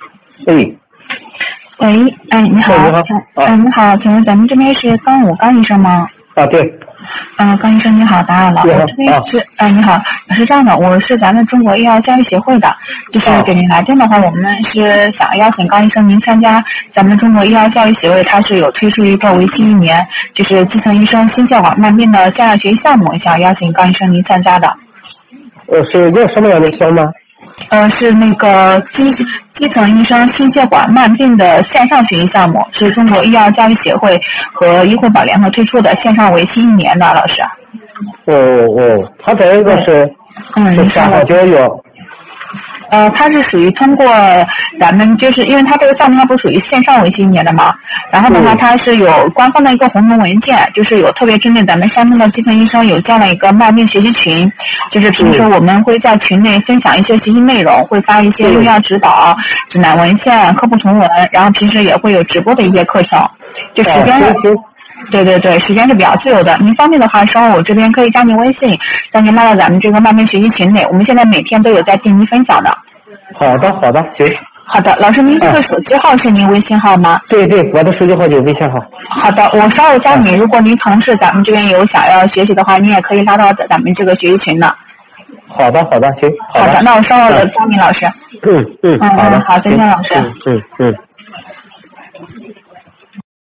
喂， 哎，你好，你好，请问咱们这边是刚武刚医生吗？ 啊，对。 刚医生你好，打扰了。我这边是你好，是这样的，我是咱们中国医药教育协会的，就是给您来电的话，我们是想邀请刚医生您参加咱们中国医药教育协会，它是有推出一个为期1年，就是基层医生心血管慢病的线上学习项目，想邀请刚医生您参加的。 是要什么样的项目？ 是那个基层医生心血管慢病的线上学习项目，是中国医药教育协会和医惠保联合推出的，线上为期1年的，老师。 他这个是线上教育。 它是属于通过咱们，就是因为它这个项目它不属于线上为期1年的嘛，然后的话它是有官方的一个红头文件，就是有特别针对咱们山东的基层医生有这样的一个慢病学习群，就是平时我们会在群内分享一些学习内容，会发一些用药指导、指南文献、科普图文，然后平时也会有直播的一些课程，就时间对，时间是比较自由的。您方便的话，稍后我这边可以加您微信，让您拉到咱们这个慢病学习群内。我们现在每天都有在定期分享的。 好的，行。 好的，老师，您这个手机号是您微信号吗？ 对，我的手机号就是微信号。 好的，我稍后加您。如果您同事咱们这边有想要学习的话，您也可以拉到咱们这个学习群的。 好的，行。 好的，那我稍后加您，老师。 好的， 好，再见，老师。